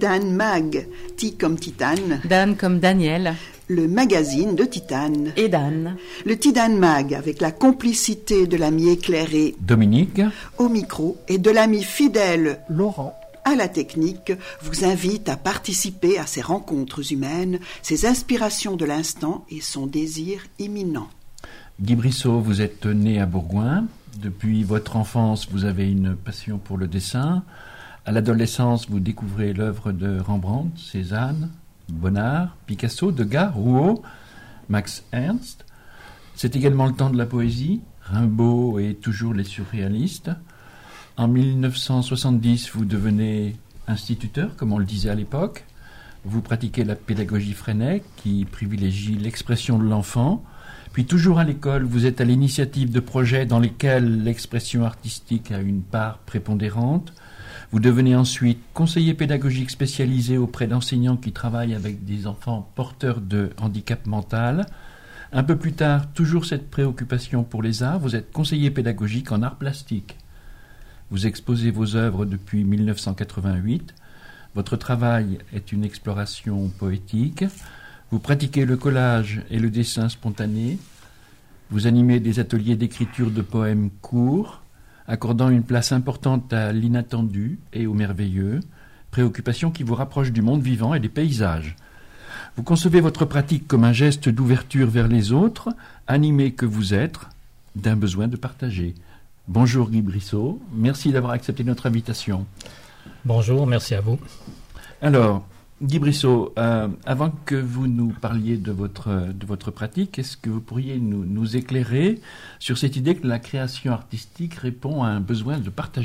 Tidane Mag, Ti comme Titane. Dan comme Daniel. Le magazine de Titane. Et Dan. Le Tidane Mag, avec la complicité de l'ami éclairé Dominique. au micro et de l'ami fidèle Laurent. à la technique, vous invite à participer à ces rencontres humaines, ces inspirations de l'instant et son désir imminent. Guy Brissot, vous êtes né à Bourgoin. Depuis votre enfance, vous avez une passion pour le dessin. À l'adolescence, vous découvrez l'œuvre de Rembrandt, Cézanne, Bonnard, Picasso, Degas, Rouault, Max Ernst. C'est également le temps de la poésie, Rimbaud et toujours les surréalistes. En 1970, vous devenez instituteur, comme on le disait à l'époque. Vous pratiquez la pédagogie Freinet, qui privilégie l'expression de l'enfant. Puis toujours à l'école, vous êtes à l'initiative de projets dans lesquels l'expression artistique a une part prépondérante. Vous devenez ensuite conseiller pédagogique spécialisé auprès d'enseignants qui travaillent avec des enfants porteurs de handicap mental. Un peu plus tard, toujours cette préoccupation pour les arts, vous êtes conseiller pédagogique en arts plastiques. Vous exposez vos œuvres depuis 1988. Votre travail est une exploration poétique. Vous pratiquez le collage et le dessin spontané. Vous animez des ateliers d'écriture de poèmes courts, accordant une place importante à l'inattendu et au merveilleux, préoccupation qui vous rapproche du monde vivant et des paysages. Vous concevez votre pratique comme un geste d'ouverture vers les autres, animé que vous êtes d'un besoin de partager. Bonjour Guy Brissot, merci d'avoir accepté notre invitation. Bonjour, merci à vous. Alors, Guy Brissot, avant que vous nous parliez de votre pratique, est-ce que vous pourriez nous éclairer sur cette idée que la création artistique répond à un besoin de partager ?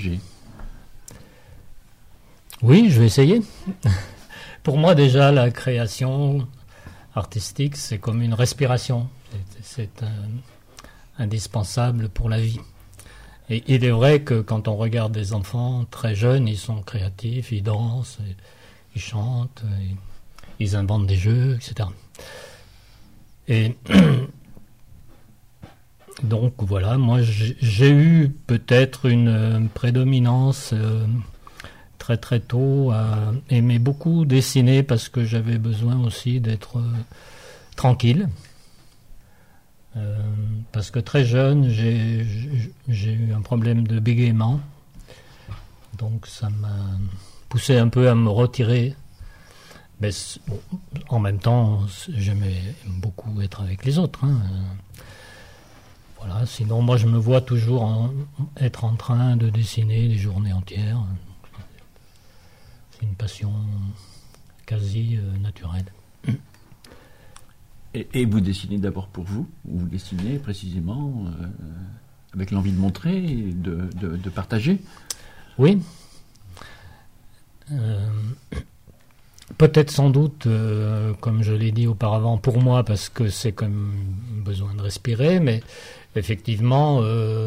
Oui, je vais essayer. Pour moi, déjà, la création artistique, c'est comme une respiration. C'est indispensable pour la vie. Et il est vrai que quand on regarde des enfants très jeunes, ils sont créatifs, ils dansent, ils chantent, ils inventent des jeux, etc. Et donc voilà, moi j'ai eu peut-être une prédominance très très tôt à aimer beaucoup dessiner parce que j'avais besoin aussi d'être tranquille. Parce que très jeune, j'ai eu un problème de bégaiement. Donc ça m'a poussé un peu à me retirer. Mais en même temps, j'aimais beaucoup être avec les autres. Voilà, sinon, moi, je me vois toujours être en train de dessiner des journées entières. C'est une passion quasi naturelle. Et vous dessinez d'abord pour vous, ou vous dessinez précisément avec l'envie de montrer, de partager ? Oui. Peut-être sans doute, comme je l'ai dit auparavant, pour moi, parce que c'est comme besoin de respirer, mais effectivement,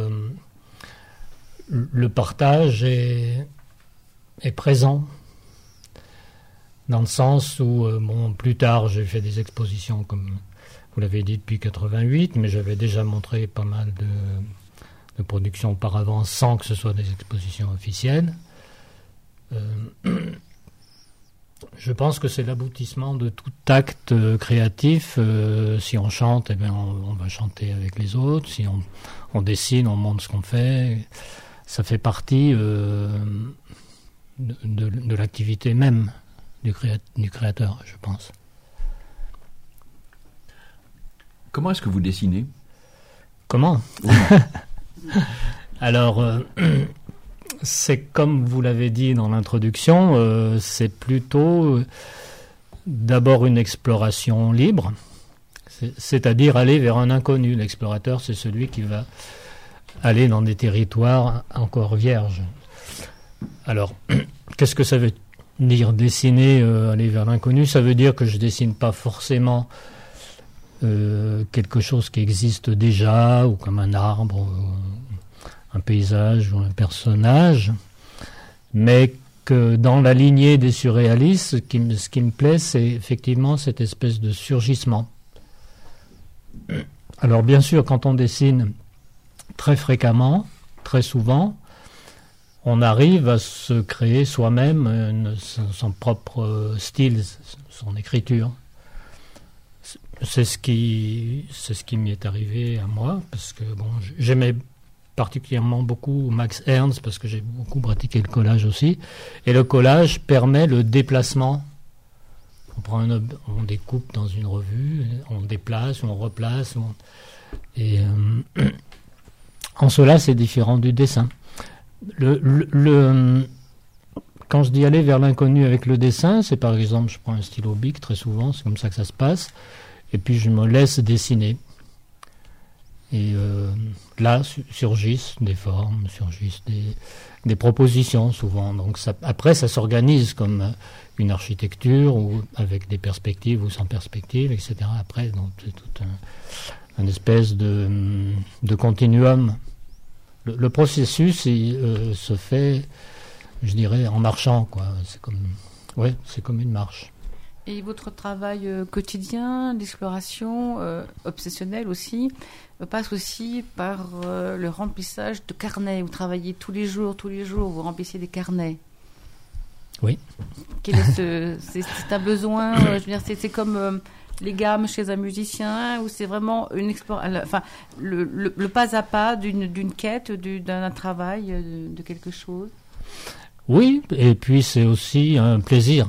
le partage est présent. Dans le sens où, plus tard, j'ai fait des expositions, comme vous l'avez dit, depuis 88, mais j'avais déjà montré pas mal de productions auparavant, sans que ce soit des expositions officielles. Je pense que c'est l'aboutissement de tout acte créatif. Si on chante, eh bien, on va chanter avec les autres. Si on dessine, on montre ce qu'on fait. Ça fait partie de l'activité même du créateur, je pense. Comment est-ce que vous dessinez ? Comment ? Oui. Alors, c'est comme vous l'avez dit dans l'introduction, c'est plutôt d'abord une exploration libre, c'est-à-dire aller vers un inconnu. L'explorateur, c'est celui qui va aller dans des territoires encore vierges. Alors, qu'est-ce que ça veut dire dessiner, aller vers l'inconnu? Ça veut dire que je dessine pas forcément quelque chose qui existe déjà, ou comme un arbre, un paysage ou un personnage, mais que dans la lignée des surréalistes, ce qui me plaît, c'est effectivement cette espèce de surgissement. Alors bien sûr, quand on dessine très fréquemment, très souvent, on arrive à se créer soi-même son propre style, son écriture. C'est ce qui m'y est arrivé à moi, parce que bon, j'aimais particulièrement beaucoup Max Ernst, parce que j'ai beaucoup pratiqué le collage aussi. Et le collage permet le déplacement. On découpe dans une revue, on déplace, on replace. Et en cela, c'est différent du dessin. Quand je dis aller vers l'inconnu avec le dessin, c'est par exemple, je prends un stylo bic très souvent, c'est comme ça que ça se passe, et puis je me laisse dessiner. Et là surgissent des formes, surgissent des propositions souvent. Donc après, ça s'organise comme une architecture, ou avec des perspectives ou sans perspective, etc. Après, donc c'est tout un espèce de continuum. Le processus se fait, je dirais, en marchant, quoi. C'est comme une marche. Et votre travail quotidien, d'exploration, obsessionnel aussi, passe aussi par le remplissage de carnets. Vous travaillez tous les jours, vous remplissez des carnets. Oui. C'est un besoin, je veux dire, c'est comme les gammes chez un musicien, ou c'est vraiment une exploration, le pas à pas d'une quête, d'un travail, de quelque chose. Oui, et puis c'est aussi un plaisir.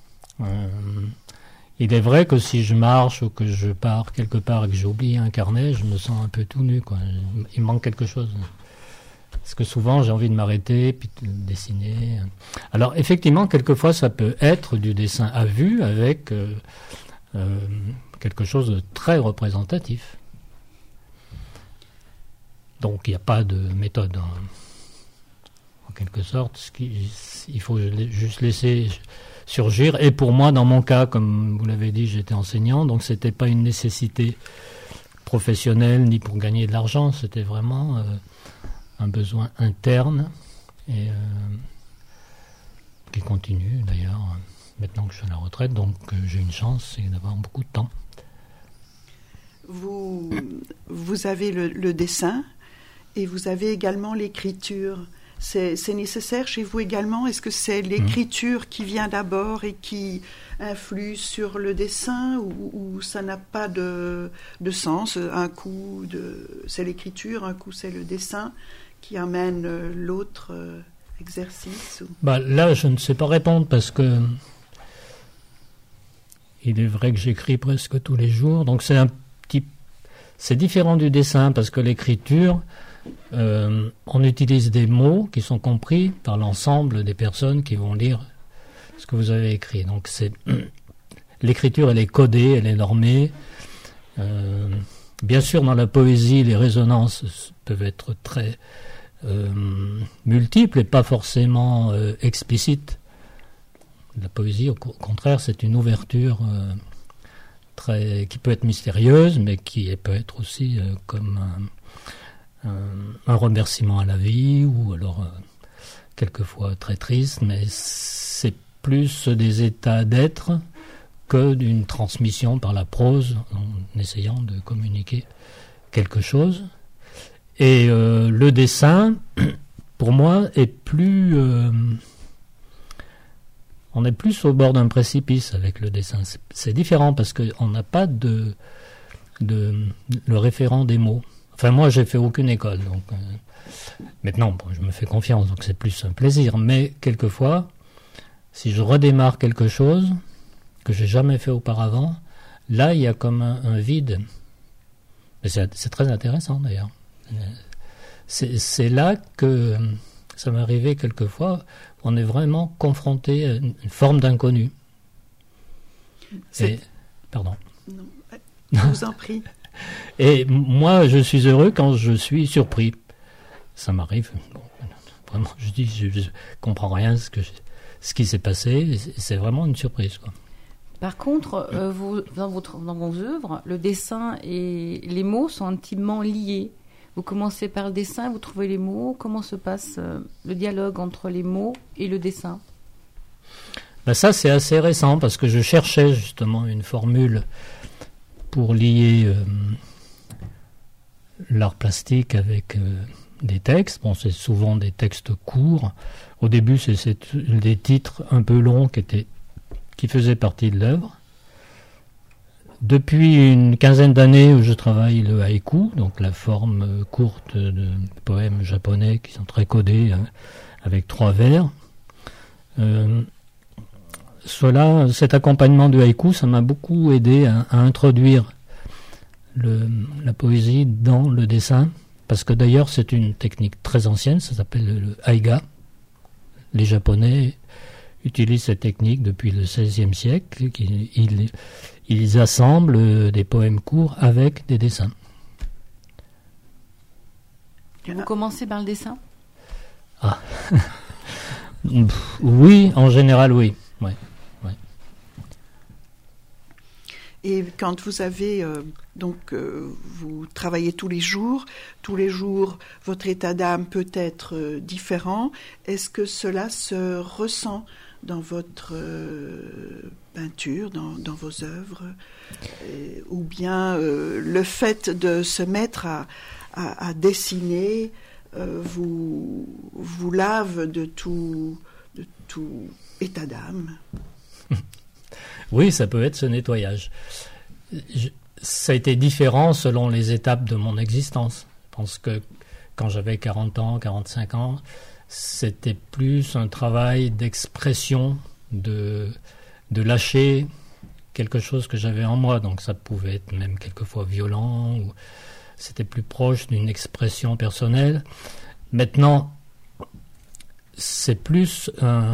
Il est vrai que si je marche ou que je pars quelque part et que j'ai oublié un carnet, je me sens un peu tout nu, quoi. Il manque quelque chose. Parce que souvent, j'ai envie de m'arrêter, puis de dessiner. Alors, effectivement, quelquefois, ça peut être du dessin à vue avec quelque chose de très représentatif. Donc, il n'y a pas de méthode, en quelque sorte. Il faut juste laisser surgir. Et pour moi, dans mon cas, comme vous l'avez dit, j'étais enseignant, donc c'était pas une nécessité professionnelle ni pour gagner de l'argent, c'était vraiment un besoin interne et qui continue d'ailleurs maintenant que je suis à la retraite, donc j'ai une chance, c'est d'avoir beaucoup de temps. Vous avez le dessin et vous avez également l'écriture. C'est nécessaire chez vous également? Est-ce que c'est l'écriture qui vient d'abord et qui influe sur le dessin, ou ça n'a pas de sens? Un coup c'est l'écriture, un coup c'est le dessin qui amène l'autre exercice? Là, je ne sais pas répondre, parce que il est vrai que j'écris presque tous les jours, donc c'est différent du dessin, parce que l'écriture, on utilise des mots qui sont compris par l'ensemble des personnes qui vont lire ce que vous avez écrit. Donc l'écriture, elle est codée, elle est normée. Bien sûr, dans la poésie, les résonances peuvent être très multiples et pas forcément explicites. La poésie, au contraire, c'est une ouverture qui peut être mystérieuse, mais qui peut être aussi comme un remerciement à la vie, ou alors quelquefois très triste, mais c'est plus des états d'être que d'une transmission par la prose, en essayant de communiquer quelque chose. Et le dessin, pour moi, est plus... on est plus au bord d'un précipice avec le dessin. C'est différent, parce qu'on n'a pas le référent des mots. Enfin, moi, j'ai fait aucune école, donc maintenant, je me fais confiance, donc c'est plus un plaisir. Mais quelquefois, si je redémarre quelque chose que j'ai jamais fait auparavant, là, il y a comme un vide. Mais c'est très intéressant, d'ailleurs. C'est là que ça m'est arrivé quelquefois. On est vraiment confronté à une forme d'inconnu. Pardon. Non, je vous en prie. Et moi, je suis heureux quand je suis surpris. Ça m'arrive. Vraiment, je comprends rien ce qui s'est passé. C'est vraiment une surprise, quoi. Par contre, dans vos œuvres, le dessin et les mots sont intimement liés. Vous commencez par le dessin, vous trouvez les mots. Comment se passe le dialogue entre les mots et le dessin? Ça, c'est assez récent, parce que je cherchais justement une formule pour lier l'art plastique avec des textes. Bon, c'est souvent des textes courts. Au début, c'est des titres un peu longs qui faisaient partie de l'œuvre. Depuis une quinzaine d'années où je travaille le haïku, donc la forme courte de poèmes japonais qui sont très codés, avec 3 vers. Cet accompagnement du haïku, ça m'a beaucoup aidé à introduire la poésie dans le dessin, parce que d'ailleurs c'est une technique très ancienne, ça s'appelle le aiga. Les Japonais utilisent cette technique depuis le XVIe siècle. Ils assemblent des poèmes courts avec des dessins. Vous commencez par le dessin ? Ah, oui, en général, oui. Ouais. Et quand vous avez, vous travaillez tous les jours, votre état d'âme peut être différent. Est-ce que cela se ressent dans votre peinture, dans vos œuvres, ou bien le fait de se mettre à dessiner vous lave de tout état d'âme? Oui, ça peut être ce nettoyage. Ça a été différent selon les étapes de mon existence. Je pense que quand j'avais 40 ans, 45 ans, c'était plus un travail d'expression, de lâcher quelque chose que j'avais en moi. Donc ça pouvait être même quelquefois violent, ou c'était plus proche d'une expression personnelle. Maintenant, c'est plus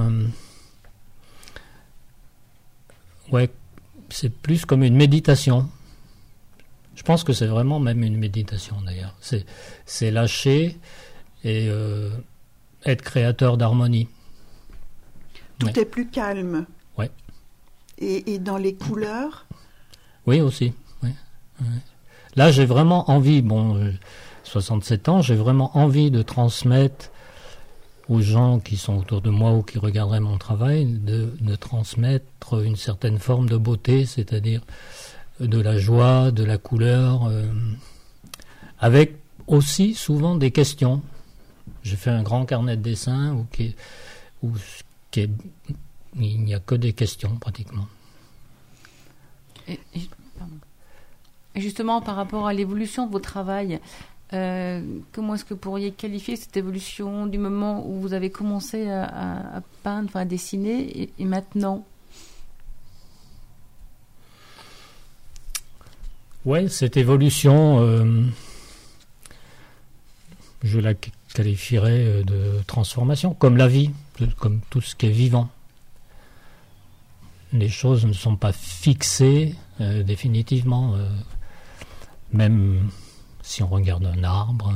c'est plus comme une méditation. Je pense que c'est vraiment même une méditation d'ailleurs. C'est lâcher et être créateur d'harmonie. Tout est plus calme. Ouais. Et dans les couleurs? Oui, aussi. Ouais. Là, j'ai vraiment envie, 67 ans, j'ai vraiment envie de transmettre aux gens qui sont autour de moi ou qui regarderaient mon travail, de transmettre une certaine forme de beauté, c'est-à-dire de la joie, de la couleur, avec aussi souvent des questions. J'ai fait un grand carnet de dessin où il n'y a que des questions pratiquement. Et justement, par rapport à l'évolution de votre travail, comment est-ce que vous pourriez qualifier cette évolution du moment où vous avez commencé à peindre, enfin à dessiner, et maintenant? Oui, cette évolution, je la qualifierais de transformation, comme la vie, comme tout ce qui est vivant. Les choses ne sont pas fixées définitivement, même si on regarde un arbre.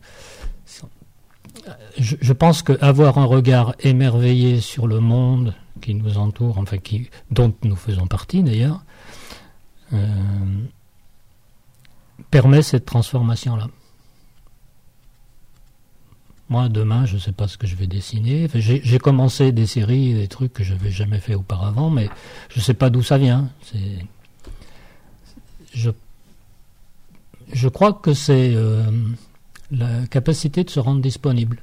Je pense qu'avoir un regard émerveillé sur le monde qui nous entoure, enfin dont nous faisons partie d'ailleurs, permet cette transformation-là. Moi, demain, je ne sais pas ce que je vais dessiner. Enfin, j'ai commencé des séries, des trucs que je n'avais jamais fait auparavant, mais je ne sais pas d'où ça vient. Je crois que c'est la capacité de se rendre disponible.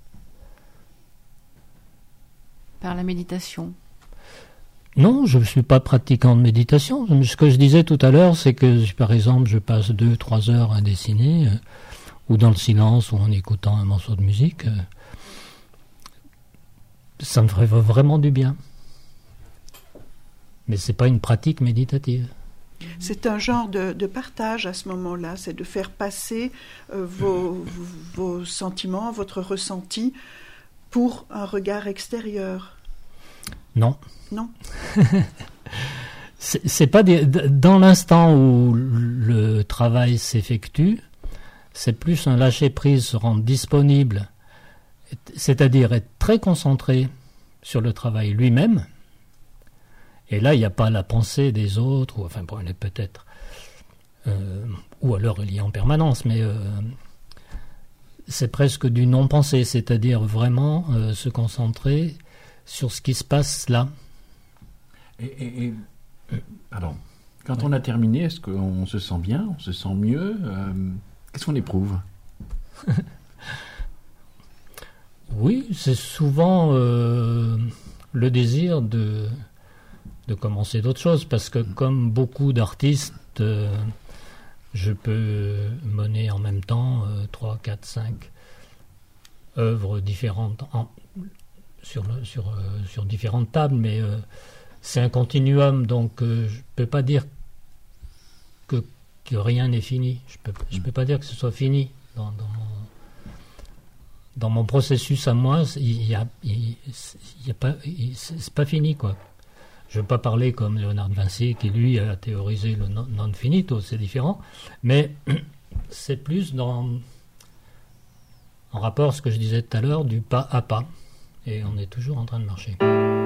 Par la méditation? Non, je ne suis pas pratiquant de méditation. Ce que je disais tout à l'heure, c'est que, par exemple, je passe 2-3 heures à dessiner, ou dans le silence, ou en écoutant un morceau de musique. Ça me ferait vraiment du bien. Mais ce n'est pas une pratique méditative. C'est un genre de partage à ce moment-là, c'est de faire passer vos sentiments, votre ressenti pour un regard extérieur. Non. Non. C'est pas dans l'instant où le travail s'effectue, c'est plus un lâcher-prise, se rendre disponible, c'est-à-dire être très concentré sur le travail lui-même. Et là, il n'y a pas la pensée des autres, ou enfin, bon, elle est peut-être, ou alors elle y est en permanence, mais c'est presque du non-pensée, c'est-à-dire vraiment se concentrer sur ce qui se passe là. Pardon. Quand on a terminé, est-ce qu'on se sent bien, on se sent mieux? Qu'est-ce qu'on éprouve? Oui, c'est souvent le désir de commencer d'autres choses, parce que comme beaucoup d'artistes, je peux mener en même temps 3, 4, 5 œuvres différentes sur différentes tables, mais c'est un continuum, donc je ne peux pas dire que rien n'est fini. Je peux pas dire que ce soit fini dans mon processus à moi. C'est pas fini, quoi. Je ne veux pas parler comme Léonard de Vinci, qui lui a théorisé le non finito, c'est différent, mais c'est plus en rapport à ce que je disais tout à l'heure, du pas à pas, et on est toujours en train de marcher.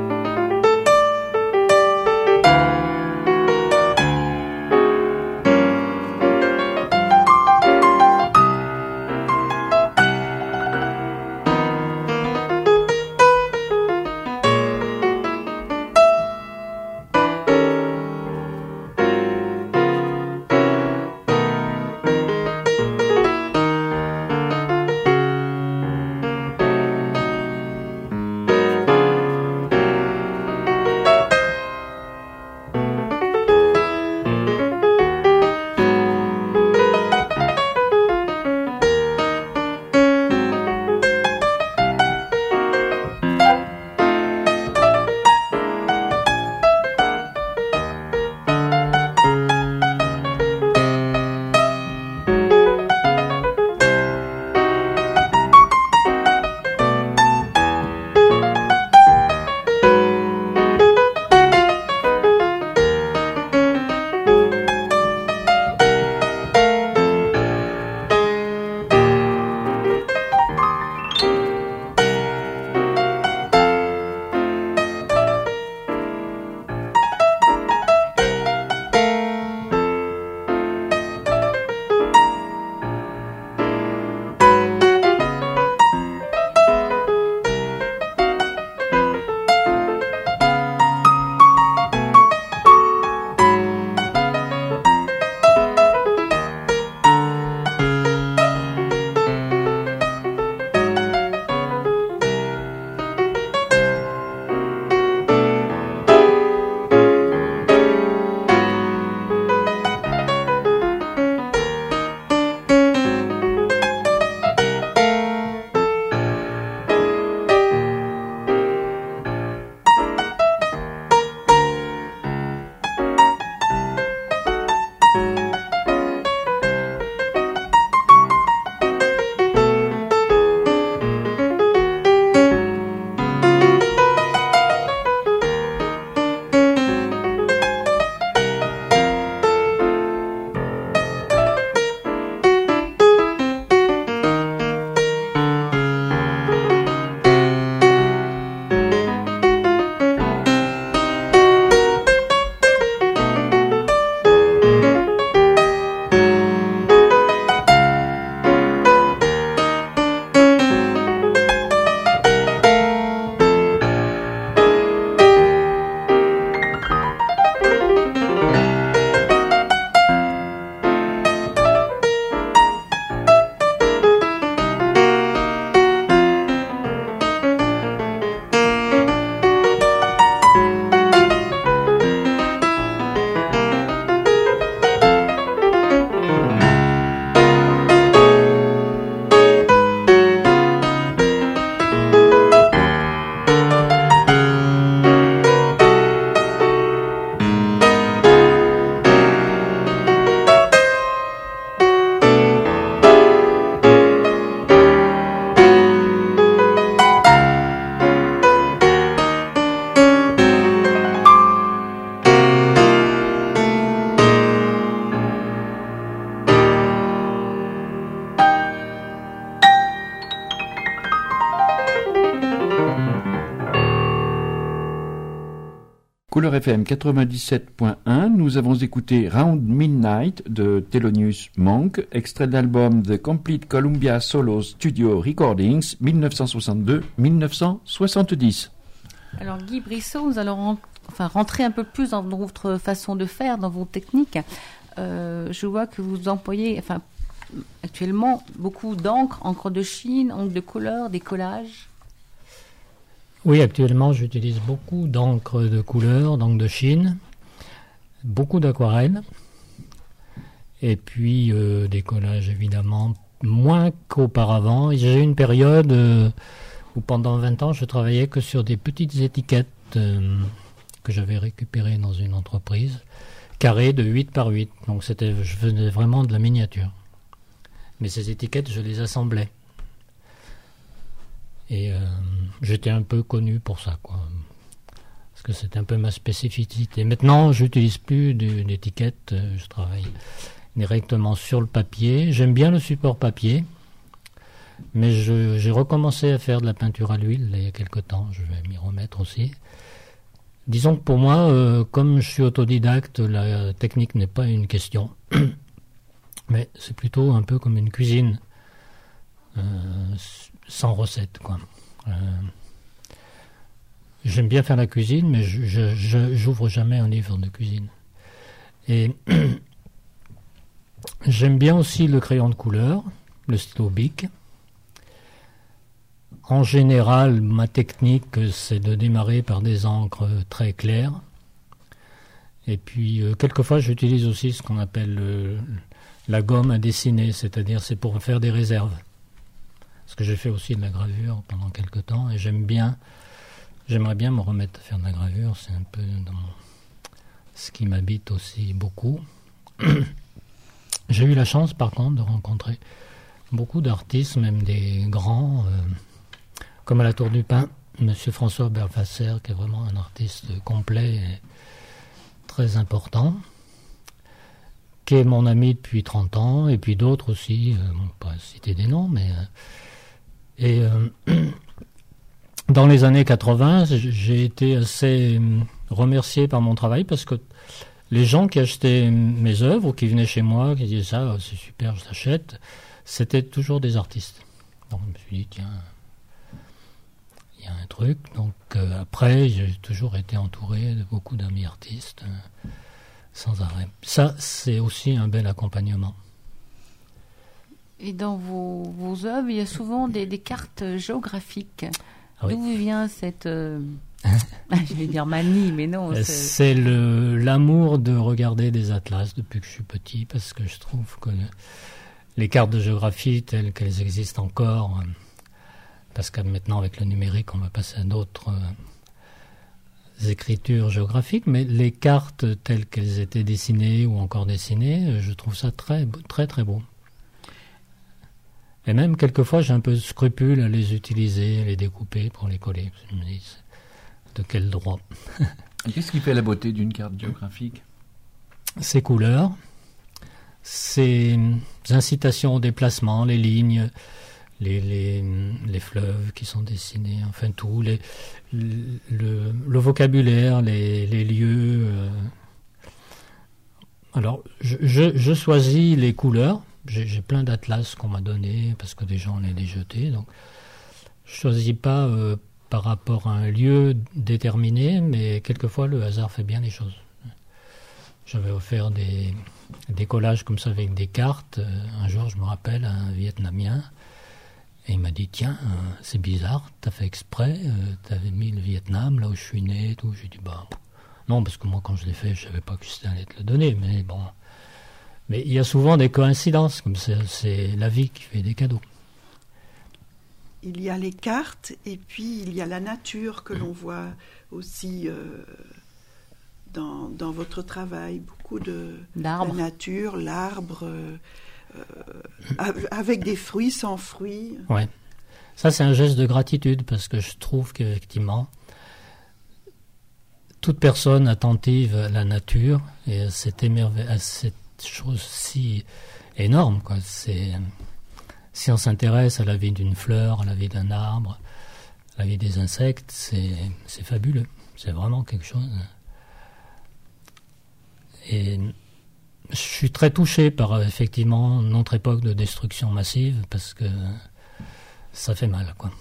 Couleur FM 97.1, nous avons écouté Round Midnight de Thelonious Monk, extrait de l'album The Complete Columbia Solo Studio Recordings 1962-1970. Alors Guy Brissot, nous allons rentrer un peu plus dans votre façon de faire, dans vos techniques. Je vois que vous employez actuellement beaucoup d'encre de Chine, encre de couleur, des collages. Oui, actuellement, j'utilise beaucoup d'encre de couleur, d'encre de Chine, beaucoup d'aquarelle, et puis des collages, évidemment, moins qu'auparavant. J'ai eu une période où pendant 20 ans, je travaillais que sur des petites étiquettes que j'avais récupérées dans une entreprise, carrées de 8 par 8. Donc je faisais vraiment de la miniature. Mais ces étiquettes, je les assemblais. Et j'étais un peu connu pour ça, quoi. Parce que c'était un peu ma spécificité. Maintenant, je n'utilise plus d'étiquettes, je travaille directement sur le papier. J'aime bien le support papier, mais j'ai recommencé à faire de la peinture à l'huile il y a quelque temps. Je vais m'y remettre aussi. Disons que pour moi, comme je suis autodidacte, la technique n'est pas une question. Mais c'est plutôt un peu comme une cuisine, sans recette, quoi. J'aime bien faire la cuisine, mais j'ouvre jamais un livre de cuisine. Et j'aime bien aussi le crayon de couleur, le stylo Bic. En général, ma technique, c'est de démarrer par des encres très claires. Et puis, quelquefois, j'utilise aussi ce qu'on appelle la gomme à dessiner, c'est-à-dire c'est pour faire des réserves. Parce que j'ai fait aussi de la gravure pendant quelques temps et j'aimerais bien me remettre à faire de la gravure, c'est un peu ce qui m'habite aussi beaucoup. J'ai eu la chance par contre de rencontrer beaucoup d'artistes, même des grands, comme à la Tour du Pin, M. François Belfasser, qui est vraiment un artiste complet et très important, qui est mon ami depuis 30 ans, et puis d'autres aussi, pas citer des noms, mais... dans les années 80, j'ai été assez remercié par mon travail parce que les gens qui achetaient mes œuvres ou qui venaient chez moi, qui disaient ça, c'est super, je l'achète, c'était toujours des artistes. Donc je me suis dit, tiens, il y a un truc. Donc après, j'ai toujours été entouré de beaucoup d'amis artistes, sans arrêt. Ça, c'est aussi un bel accompagnement. Et dans vos œuvres, il y a souvent des cartes géographiques. Ah oui. D'où vient cette, je vais dire manie, mais non. C'est l'amour de regarder des atlas depuis que je suis petit, parce que je trouve que les cartes de géographie telles qu'elles existent encore, parce que maintenant avec le numérique on va passer à d'autres écritures géographiques, mais les cartes telles qu'elles étaient dessinées ou encore dessinées, je trouve ça très très très beau. Et même, quelquefois, j'ai un peu de scrupule à les utiliser, à les découper pour les coller. Je me dis, de quel droit? Qu'est-ce qui fait la beauté d'une carte géographique? Ses couleurs, ses incitations au déplacement, les lignes, les fleuves qui sont dessinés, enfin tout, le vocabulaire, les lieux. Alors, je choisis les couleurs. J'ai plein d'atlas qu'on m'a donné parce que des gens les jetaient. Donc, je ne choisis pas par rapport à un lieu déterminé, mais quelquefois le hasard fait bien les choses. J'avais offert des collages comme ça avec des cartes. Un jour, je me rappelle, à un Vietnamien, et il m'a dit, tiens, c'est bizarre, t'as fait exprès, t'avais mis le Vietnam là où je suis né et tout. J'ai dit, bah, non, parce que moi, quand je l'ai fait, je ne savais pas que c'était allé te le donner, mais bon... Mais il y a souvent des coïncidences, comme c'est la vie qui fait des cadeaux. Il y a les cartes et puis il y a la nature que l'on voit aussi dans votre travail. Beaucoup de la nature, l'arbre, avec des fruits, sans fruits. Ouais. Ça, c'est un geste de gratitude parce que je trouve qu'effectivement, toute personne attentive à la nature et à cette chose si énorme, quoi. Si on s'intéresse à la vie d'une fleur, à la vie d'un arbre, à la vie des insectes, c'est fabuleux. C'est vraiment quelque chose. Et je suis très touché par effectivement notre époque de destruction massive parce que ça fait mal, quoi.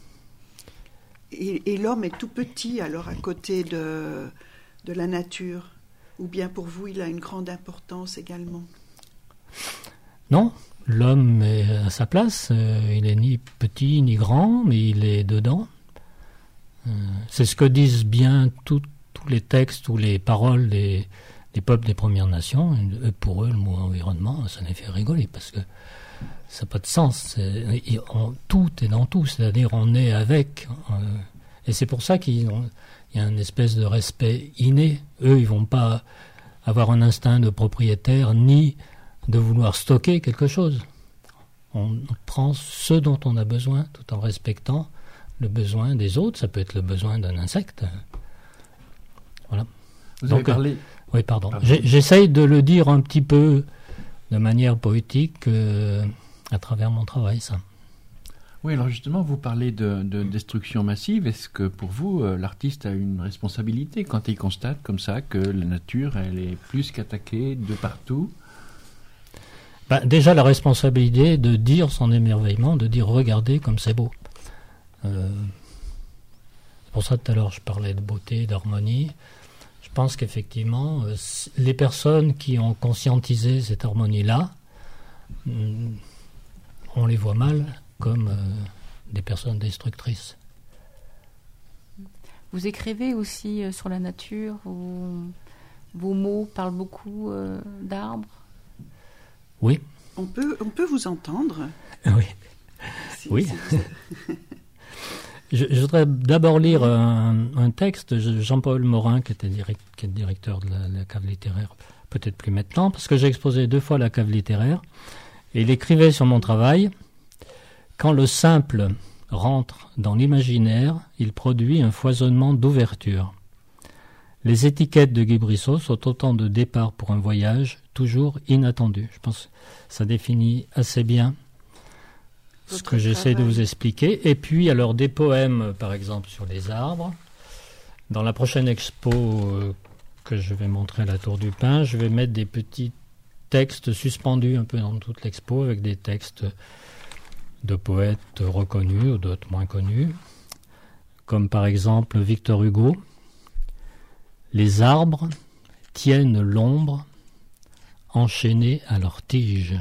Et l'homme est tout petit alors à côté de la nature. Ou bien pour vous, il a une grande importance également? Non, l'homme est à sa place. Il n'est ni petit ni grand, mais il est dedans. C'est ce que disent bien tous les textes ou les paroles des peuples des Premières Nations. Pour eux, le mot environnement, ça les fait rigoler parce que ça n'a pas de sens. Tout est dans tout, c'est-à-dire on est avec. Et c'est pour ça qu'il y a une espèce de respect inné. Eux, ils ne vont pas avoir un instinct de propriétaire ni de vouloir stocker quelque chose. On prend ce dont on a besoin tout en respectant le besoin des autres. Ça peut être le besoin d'un insecte. Voilà. Vous avez parlé... Oui, pardon. J'essaye de le dire un petit peu de manière poétique à travers mon travail, ça. Oui, alors justement, vous parlez de destruction massive. Est-ce que pour vous, l'artiste a une responsabilité quand il constate comme ça que la nature, elle est plus qu'attaquée de partout? Déjà, la responsabilité de dire son émerveillement, de dire « regardez comme c'est beau ». C'est pour ça tout à l'heure je parlais de beauté, d'harmonie. Je pense qu'effectivement, les personnes qui ont conscientisé cette harmonie-là, on les voit mal comme des personnes destructrices. Vous écrivez aussi sur la nature, vos mots parlent beaucoup d'arbres. Oui. On peut vous entendre. Oui. Oui. Je voudrais d'abord lire un texte, Jean-Paul Morin, qui est directeur de la cave littéraire, peut-être plus maintenant, parce que j'ai exposé 2 fois la cave littéraire, et il écrivait sur mon travail « Quand le simple rentre dans l'imaginaire, il produit un foisonnement d'ouverture. Les étiquettes de Guy Brissot sont autant de départs pour un voyage toujours inattendu. » Je pense que ça définit assez bien ce que j'essaie de vous expliquer. Et puis, alors, des poèmes, par exemple, sur les arbres. Dans la prochaine expo que je vais montrer à la Tour du Pin, je vais mettre des petits textes suspendus un peu dans toute l'expo, avec des textes de poètes reconnus ou d'autres moins connus, comme par exemple Victor Hugo. Les arbres tiennent l'ombre enchaînés à leurs tiges.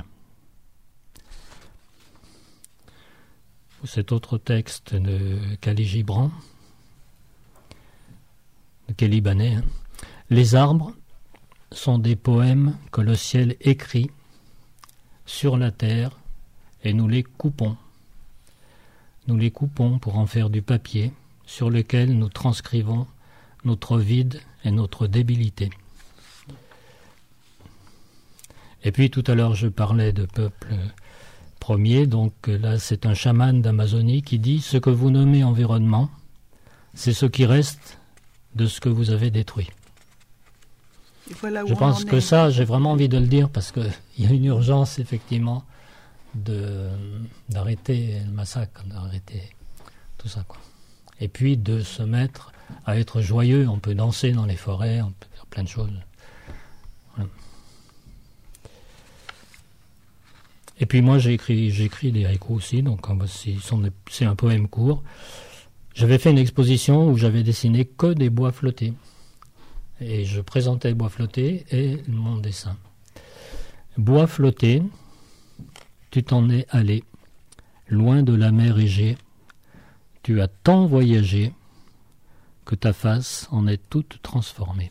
Cet autre texte de Khalil Gibran, qui est libanais. Les arbres sont des poèmes que le ciel écrit sur la terre et nous les coupons. Nous les coupons pour en faire du papier sur lequel nous transcrivons notre vide et notre débilité. Et puis tout à l'heure je parlais de peuple premier, donc là c'est un chaman d'Amazonie qui dit « Ce que vous nommez environnement, c'est ce qui reste de ce que vous avez détruit. » Voilà où je pense que ça, j'ai vraiment envie de le dire parce qu'il y a une urgence effectivement d'arrêter le massacre, d'arrêter tout ça, quoi. Et puis de se mettre à être joyeux, on peut danser dans les forêts, on peut faire plein de choses. Voilà. Et puis moi j'écris des haïkus aussi, donc c'est un poème court. J'avais fait une exposition où j'avais dessiné que des bois flottés. Et je présentais bois flotté et mon dessin. Bois flotté, tu t'en es allé, loin de la mer Égée. Tu as tant voyagé que ta face en est toute transformée.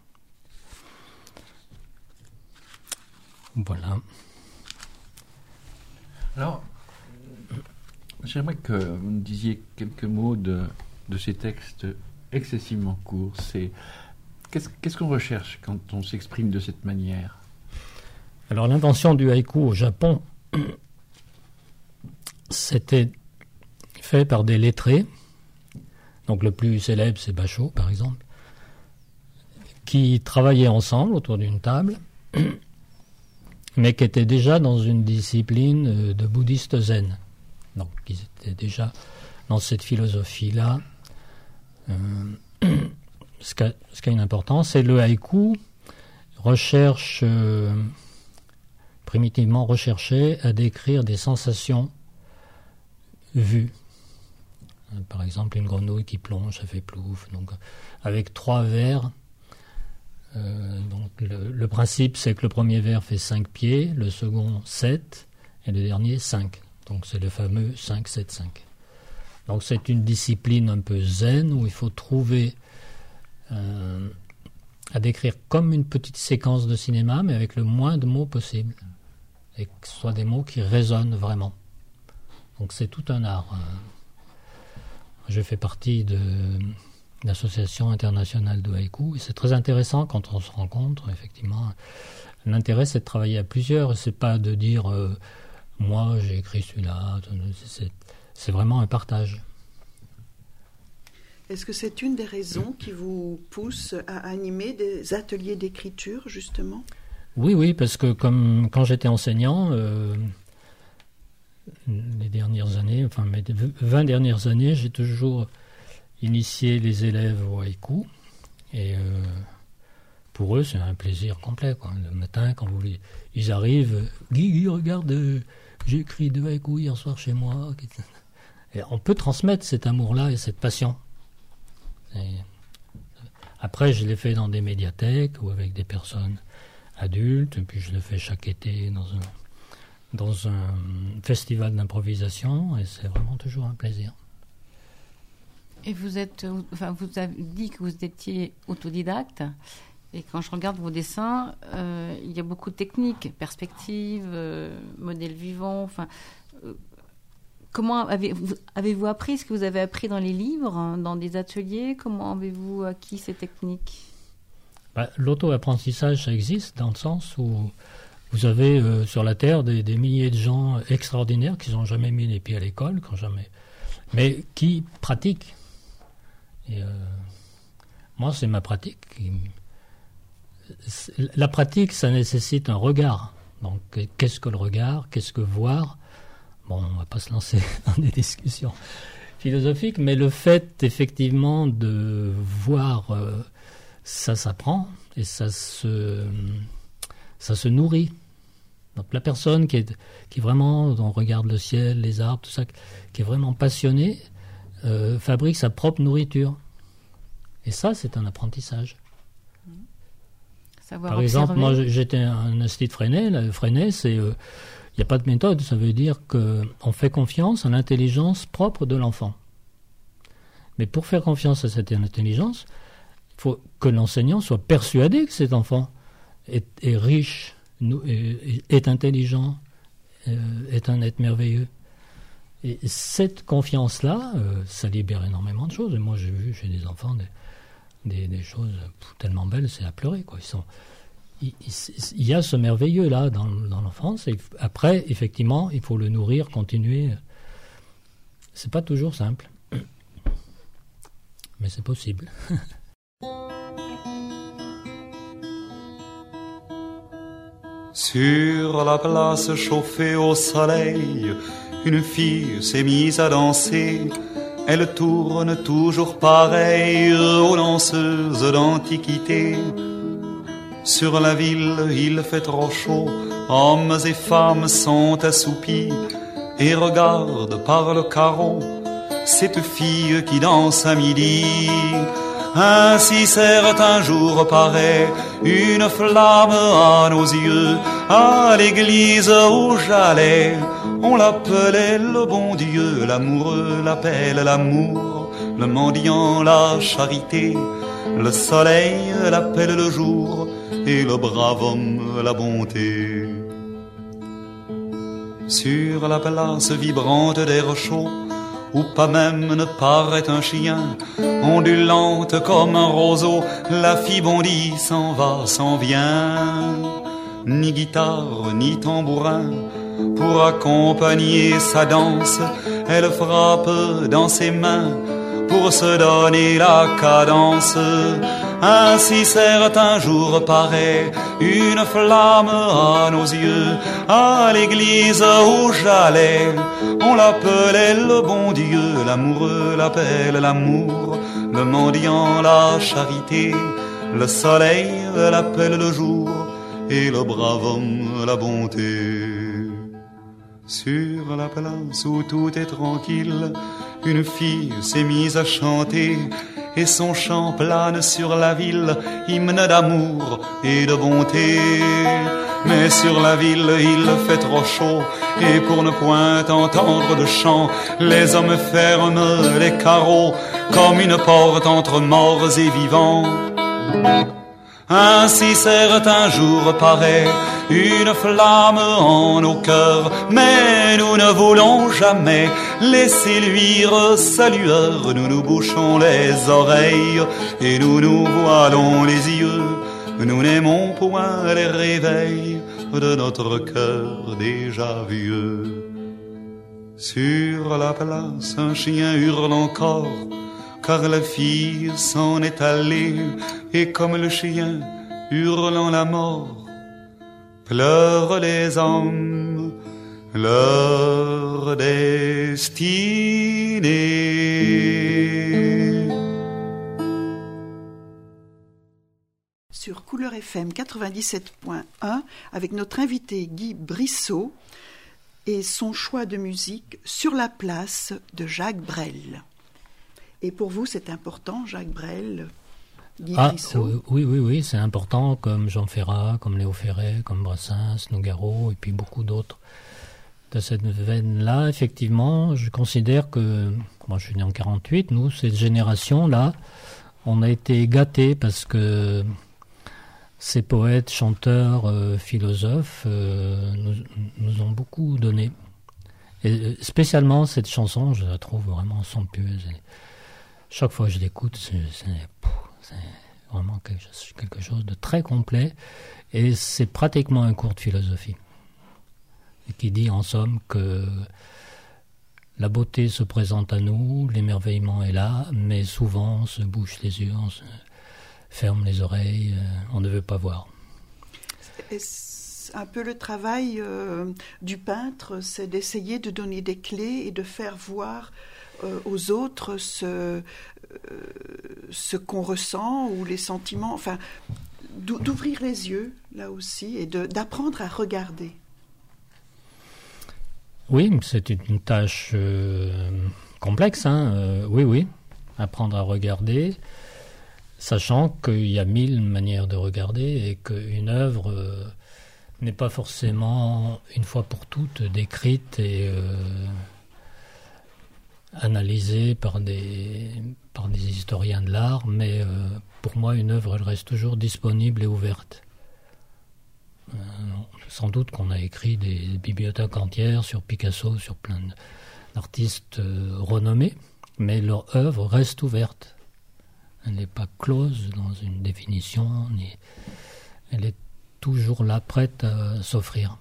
Voilà. Alors, j'aimerais que vous nous disiez quelques mots de ces textes excessivement courts. Qu'est-ce qu'on recherche quand on s'exprime de cette manière? Alors l'invention du haïku au Japon, c'était fait par des lettrés. Donc le plus célèbre, c'est Basho, par exemple, qui travaillaient ensemble autour d'une table, mais qui étaient déjà dans une discipline de bouddhistes zen. Donc ils étaient déjà dans cette philosophie-là. Ce qui a une importance, c'est le haïku primitivement recherchait à décrire des sensations vues. Par exemple, une grenouille qui plonge, ça fait plouf. Donc, avec 3 vers, donc le principe, c'est que le premier vers fait 5 pieds, le second 7, et le dernier 5. Donc c'est le fameux 5-7-5. Donc c'est une discipline un peu zen où il faut trouver à décrire comme une petite séquence de cinéma, mais avec le moins de mots possible. Et que ce soit des mots qui résonnent vraiment. Donc c'est tout un art. Je fais partie de l'Association internationale de haïku, et c'est très intéressant quand on se rencontre, effectivement. L'intérêt, c'est de travailler à plusieurs, c'est pas de dire moi j'ai écrit celui-là, c'est vraiment un partage. Est-ce que c'est une des raisons qui vous pousse à animer des ateliers d'écriture, justement ? Oui, parce que comme quand j'étais enseignant, les dernières années, enfin mes 20 dernières années, j'ai toujours initié les élèves au haïku. Et pour eux, c'est un plaisir complet, quoi. Le matin, quand ils arrivent, Guy, regarde, j'ai écrit 2 haïkus hier soir chez moi. Et on peut transmettre cet amour-là et cette passion. Et après, je l'ai fait dans des médiathèques ou avec des personnes adultes, et puis je le fais chaque été dans un festival d'improvisation, et c'est vraiment toujours un plaisir. Et vous avez dit que vous étiez autodidacte, et quand je regarde vos dessins, il y a beaucoup de techniques, perspectives, modèles vivants, comment avez-vous appris ce que vous avez appris dans les livres, dans des ateliers? Comment avez-vous acquis ces techniques? L'auto-apprentissage, ça existe dans le sens où vous avez sur la Terre des milliers de gens extraordinaires qui n'ont jamais mis les pieds à l'école, mais qui pratiquent. Et moi, c'est ma pratique. La pratique, ça nécessite un regard. Donc, qu'est-ce que le regard? Qu'est-ce que voir? Bon, on ne va pas se lancer dans des discussions philosophiques, mais le fait, effectivement, de voir, ça s'apprend et ça se nourrit. Donc, la personne qui vraiment, on regarde le ciel, les arbres, tout ça, qui est vraiment passionnée, fabrique sa propre nourriture. Et ça, c'est un apprentissage. Savoir Par observer. exemple, moi, j'étais un institut de Freinet. Le Freinet, c'est... Il n'y a pas de méthode, ça veut dire qu'on fait confiance à l'intelligence propre de l'enfant. Mais pour faire confiance à cette intelligence, il faut que l'enseignant soit persuadé que cet enfant est riche, est intelligent, est un être merveilleux. Et cette confiance-là, ça libère énormément de choses. Et moi, j'ai vu chez des enfants des choses tellement belles, c'est à pleurer, quoi. Il y a ce merveilleux-là dans l'enfance. Et après, effectivement, il faut le nourrir, continuer. C'est pas toujours simple. Mais c'est possible. Sur la place chauffée au soleil, une fille s'est mise à danser. Elle tourne toujours pareille aux danseuses d'antiquité. Sur la ville, il fait trop chaud, hommes et femmes sont assoupis et regardent par le carreau cette fille qui danse à midi. Ainsi certain jour paraît une flamme à nos yeux. À l'église où j'allais, on l'appelait le bon Dieu. L'amoureux l'appelle l'amour, le mendiant la charité. Le soleil l'appelle le jour et le brave homme la bonté. Sur la place vibrante d'air chaud, où pas même ne paraît un chien, ondulante comme un roseau, la fille bondit, s'en va, s'en vient. Ni guitare, ni tambourin, pour accompagner sa danse, elle frappe dans ses mains, pour se donner la cadence. Ainsi certain jour paraît une flamme à nos yeux. À l'église où j'allais, on l'appelait le bon Dieu. L'amoureux l'appelle l'amour, le mendiant la charité. Le soleil l'appelle le jour et le brave homme la bonté. Sur la place où tout est tranquille, une fille s'est mise à chanter, et son chant plane sur la ville, hymne d'amour et de bonté. mais sur la ville il fait trop chaud, et pour ne point entendre de chant, les hommes ferment les carreaux comme une porte entre morts et vivants. Ainsi certains jours paraît une flamme en nos cœurs, mais nous ne voulons jamais laisser luire sa lueur. Nous nous bouchons les oreilles et nous nous voilons les yeux. Nous n'aimons point les réveils de notre cœur déjà vieux. Sur la place, un chien hurle encore, car la fille s'en est allée, et comme le chien, hurlant la mort, pleurent les hommes leur destinée. Sur Couleur FM 97.1, avec notre invité Guy Brissot et son choix de musique Sur la place de Jacques Brel. Et pour vous, c'est important, Jacques Brel, Guy Brissot? Oui, c'est important, comme Jean Ferrat, comme Léo Ferré, comme Brassens, Nougaro, et puis beaucoup d'autres de cette veine-là. Effectivement, je considère que, moi je suis né en 48, nous, cette génération-là, on a été gâtés parce que ces poètes, chanteurs, philosophes nous ont beaucoup donné. Et spécialement cette chanson, je la trouve vraiment somptueuse. Et chaque fois que je l'écoute, c'est vraiment quelque chose de très complet. Et c'est pratiquement un cours de philosophie. Et qui dit en somme que la beauté se présente à nous, l'émerveillement est là, mais souvent on se bouche les yeux, on se ferme les oreilles, on ne veut pas voir. Un peu le travail du peintre, c'est d'essayer de donner des clés et de faire voir aux autres ce qu'on ressent ou les sentiments, enfin, d'ouvrir les yeux, là aussi, et d'apprendre à regarder. Oui, c'est une tâche complexe, hein. Oui, apprendre à regarder, sachant qu'il y a 1000 manières de regarder et qu'une œuvre n'est pas forcément, une fois pour toutes, décrite et analysée par des historiens de l'art, mais pour moi, une œuvre, elle reste toujours disponible et ouverte. Sans doute qu'on a écrit des bibliothèques entières sur Picasso, sur plein d'artistes renommés, mais leur œuvre reste ouverte. Elle n'est pas close dans une définition, elle est toujours là, prête à s'offrir.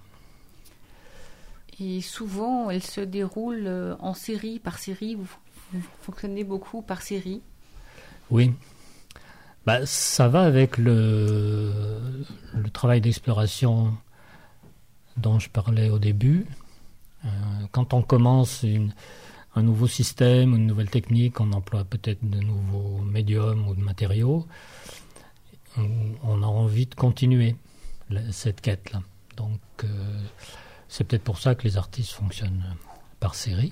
Et souvent, elle se déroule en série, par série. Vous fonctionnez beaucoup par série. Oui. Ça va avec le travail d'exploration dont je parlais au début. Quand on commence un nouveau système, une nouvelle technique, on emploie peut-être de nouveaux médiums ou de matériaux, on a envie de continuer cette quête-là. Donc, c'est peut-être pour ça que les artistes fonctionnent par série.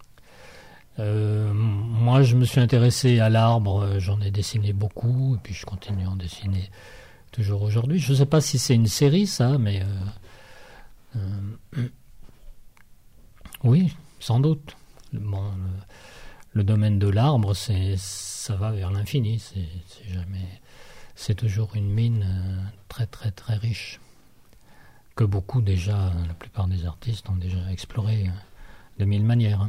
Moi, je me suis intéressé à l'arbre, j'en ai dessiné beaucoup, et puis je continue à en dessiner toujours aujourd'hui. Je ne sais pas si c'est une série, ça, mais oui, sans doute. Bon, le domaine de l'arbre, ça va vers l'infini. C'est toujours une mine très très très riche que beaucoup déjà, la plupart des artistes ont déjà exploré de 1000 manières.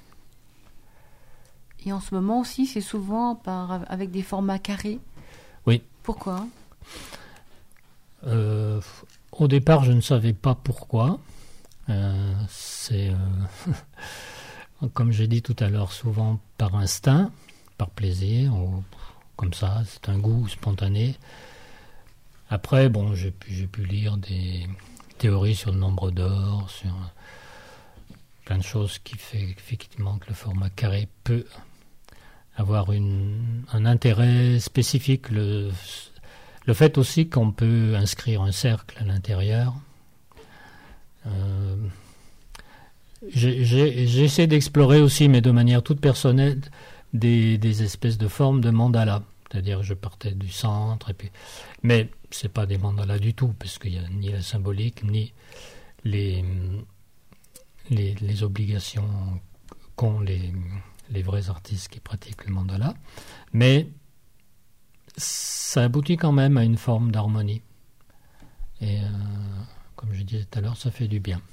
Et en ce moment aussi, c'est souvent avec des formats carrés. Oui. Pourquoi ? Au départ, je ne savais pas pourquoi. C'est, comme j'ai dit tout à l'heure, souvent par instinct, par plaisir, ou comme ça, c'est un goût spontané. Après, bon, j'ai pu lire des théories sur le nombre d'or, sur plein de choses qui fait effectivement que le format carré peut avoir un intérêt spécifique. Le fait aussi qu'on peut inscrire un cercle à l'intérieur. J'ai essayé d'explorer aussi, mais de manière toute personnelle, des espèces de formes de mandala. C'est-à-dire je partais du centre, mais c'est pas des mandalas du tout, parce qu'il n'y a ni la symbolique, ni les obligations qu'ont les vrais artistes qui pratiquent le mandala. Mais ça aboutit quand même à une forme d'harmonie. Et comme je disais tout à l'heure, ça fait du bien.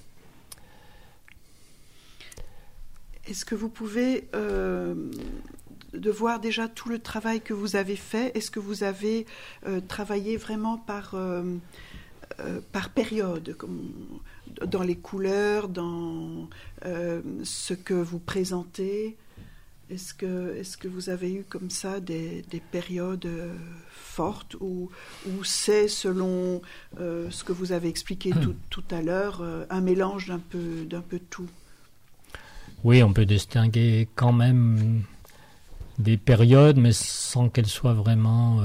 Est-ce que vous pouvez, de voir déjà tout le travail que vous avez fait, est-ce que vous avez travaillé vraiment par période, dans les couleurs, dans ce que vous présentez? Est-ce que vous avez eu comme ça des périodes fortes ou c'est selon ce que vous avez expliqué tout à l'heure, un mélange d'un peu de tout? Oui, on peut distinguer quand même des périodes, mais sans qu'elles soient vraiment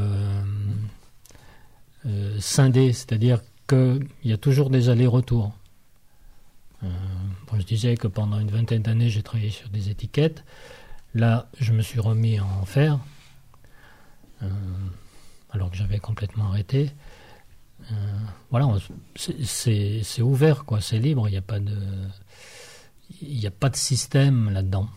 scindées. C'est-à-dire qu'il y a toujours des allers-retours. Je disais que pendant une vingtaine d'années, j'ai travaillé sur des étiquettes. Là, je me suis remis à en faire, alors que j'avais complètement arrêté. Voilà, c'est ouvert, quoi. C'est libre. Il n'y a pas de système là-dedans.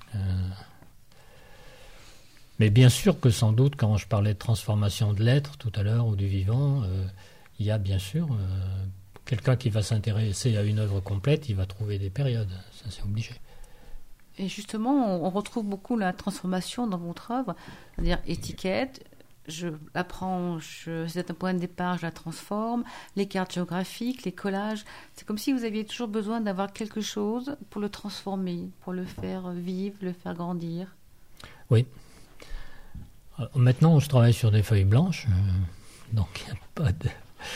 Mais bien sûr que sans doute, quand je parlais de transformation de l'être tout à l'heure ou du vivant, il y a bien sûr quelqu'un qui va s'intéresser à une œuvre complète, il va trouver des périodes. Ça, c'est obligé. Et justement, on retrouve beaucoup la transformation dans votre œuvre, c'est-à-dire étiquette. Je la prends, c'est un point de départ, je la transforme, les cartes géographiques, les collages. C'est comme si vous aviez toujours besoin d'avoir quelque chose pour le transformer, pour le faire vivre, le faire grandir. Oui. Maintenant, je travaille sur des feuilles blanches, donc il n'y a pas de...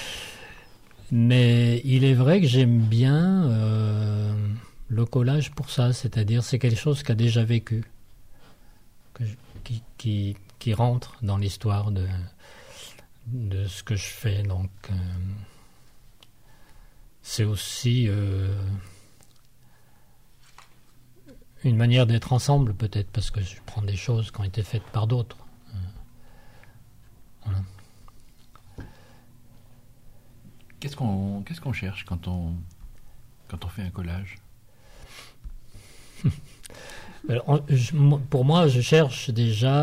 Mais il est vrai que j'aime bien le collage pour ça, c'est-à-dire c'est quelque chose qui a déjà vécu, qui rentre dans l'histoire de ce que je fais. Donc, c'est aussi une manière d'être ensemble, peut-être, parce que je prends des choses qui ont été faites par d'autres. Voilà. Qu'est-ce qu'on cherche quand on fait un collage? Alors, pour moi, je cherche déjà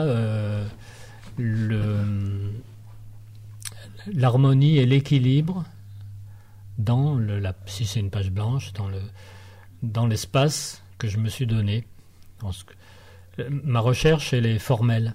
l'harmonie et l'équilibre dans si c'est une page blanche, dans l'espace que je me suis donné. Ma recherche, elle est formelle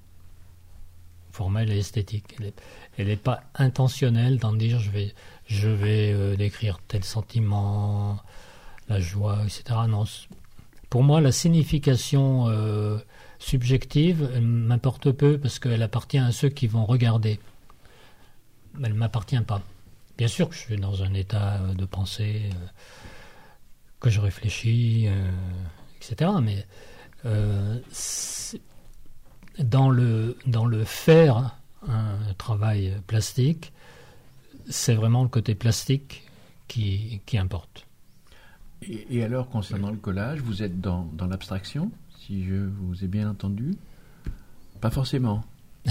et esthétique. Elle n'est pas intentionnelle d'en dire je vais décrire tel sentiment, la joie, etc. Non. Pour moi, la signification subjective, elle m'importe peu parce qu'elle appartient à ceux qui vont regarder. Elle ne m'appartient pas. Bien sûr que je suis dans un état de pensée, que je réfléchis, etc. Mais dans le faire un travail plastique, c'est vraiment le côté plastique qui importe. Et alors, concernant le collage, vous êtes dans l'abstraction, si je vous ai bien entendu? Pas forcément.